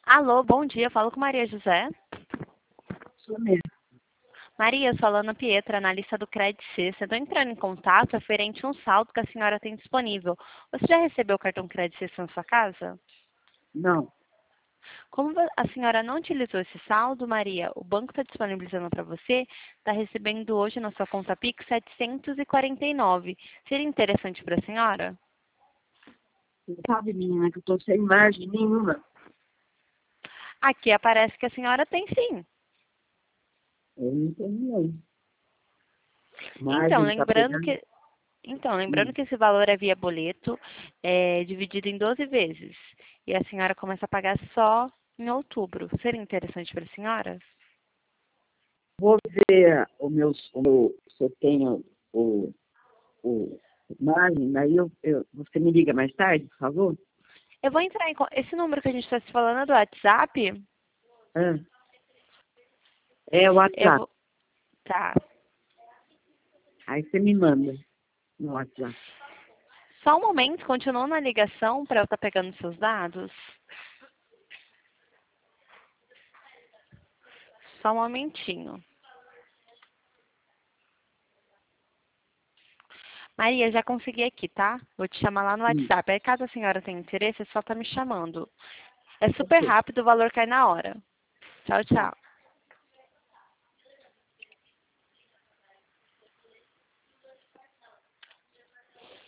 Alô, bom dia. Falo com Maria José. Sou mesmo. Maria, sou a Ana Pietra, analista do Credit Suisse. Estou entrando em contato referente a um saldo que a senhora tem disponível. Você já recebeu o cartão Credit Suisse na sua casa? Não. Como a senhora não utilizou esse saldo, Maria, o banco está disponibilizando para você, está recebendo hoje na sua conta Pix 749. Seria interessante para a senhora? Você sabe, menina, que eu tô sem margem nenhuma. Aqui aparece que a senhora tem sim. Eu não tenho não. Então, Margem tá lembrando pegando. que lembrando Hum. que esse valor é via boleto, dividido em 12 vezes. E a senhora começa a pagar só em outubro. Seria interessante para a senhora? Vou ver se eu tenho o margem, daí você me liga mais tarde, por favor? Eu vou entrar esse número que a gente está se falando é do WhatsApp? Ah, é o Eu WhatsApp. vou... Tá. Aí você me manda no WhatsApp. Só um momento, continua na ligação para eu estar pegando seus dados. Só um momentinho. Maria, já consegui aqui, tá? Vou te chamar lá no Hum. WhatsApp. Aí, caso a senhora tenha interesse, é só estar me chamando. É super Ok. rápido, o valor cai na hora. Tchau, Tá. tchau.